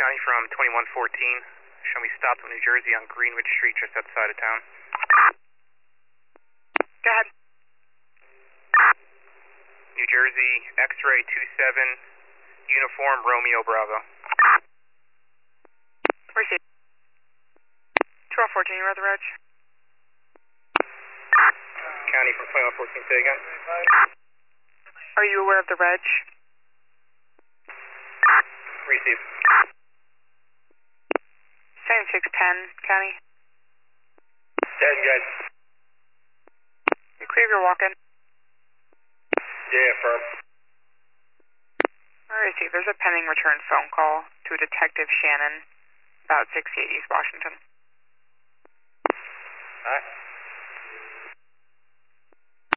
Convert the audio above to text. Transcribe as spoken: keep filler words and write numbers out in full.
County from twenty-one fourteen. Show me stopped in New Jersey on Greenwich Street just outside of town. Go ahead. New Jersey, X-ray two seven, uniform Romeo Bravo. Receive. twelve fourteen, you read the reg? County from twenty-one fourteen, say again. Are you aware of the reg? Receive. seventy-six ten, County. Yes, guys. You clear your walk-in? Yeah, firm. I receive. There's a pending return phone call to a Detective Shannon, about sixty-eight East Washington. Alright.